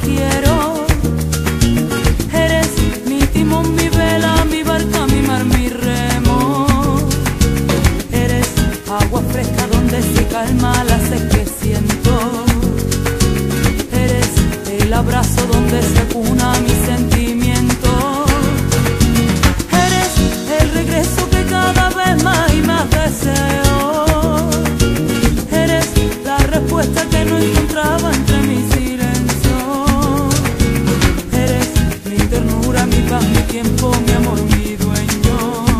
quiero. Eres mi timón, mi vela, mi barca, mi mar, mi remo. Eres agua fresca donde se calma la sed que siento. Eres el abrazo donde se acuna mi sentimiento. Eres el regreso que cada vez más y más deseo. Eres la respuesta que no encontraba entre mi silencio. Eres mi ternura, mi paz, mi tiempo, mi amor, mi dueño.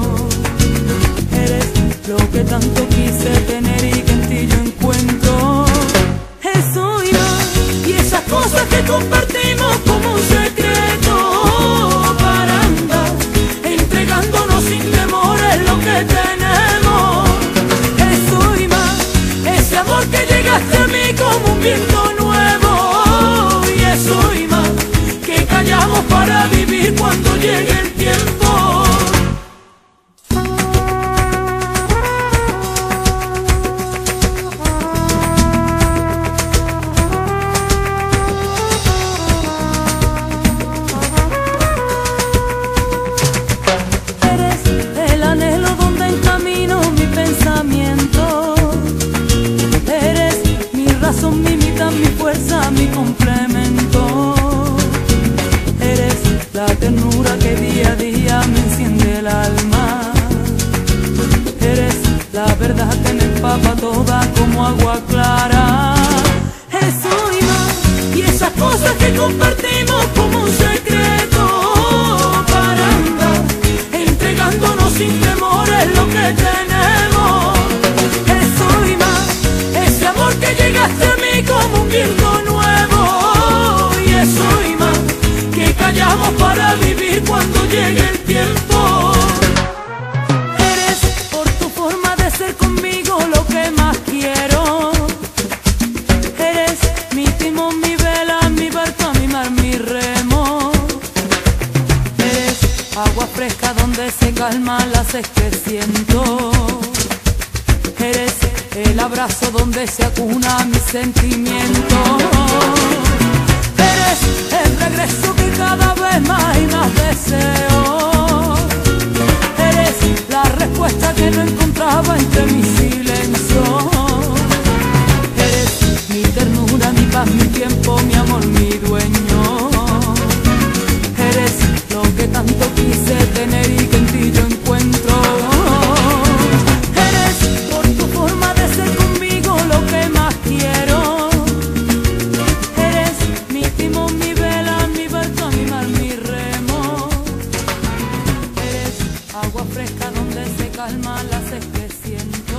Eres lo que tanto quise tener y que en ti yo encuentro. Eso y más, y esas cosas que compartimos como un secreto, para andar entregándonos sin temores lo que tenemos. Eso y más, ese amor que llegaste a mí como un viento nuevo. Y eso y más, que callamos para vivir cuando llegue el tiempo. Mi mitad, mi fuerza, mi complemento. Eres la ternura que día a día me enciende el alma. Eres la verdad que me empapa toda como agua clara. Eso y más, y esas cosas que compartimos como un secreto, para andar entregándonos sin temores lo que tenemos. Eso y más, ese amor que llegaste a mí como un viento nuevo. Y eso y más, que callamos para vivir cuando llegue el tiempo. Eres por tu forma de ser conmigo lo que más quiero. Eres mi timón, mi vela, mi barca, mi mar, mi remo. Eres agua fresca donde se calma la sed que siento. Eres el abrazo donde se acuna mi sentimiento. Eres el regreso que cada vez más y más deseo. Eres la respuesta que no encontraba entre mi silencio. Eres mi ternura, mi paz, mi tiempo, mi amor, mi dueño. Eres lo que tanto quise tener y que en ti yo encuentro. Agua fresca donde se calma la sed que siento.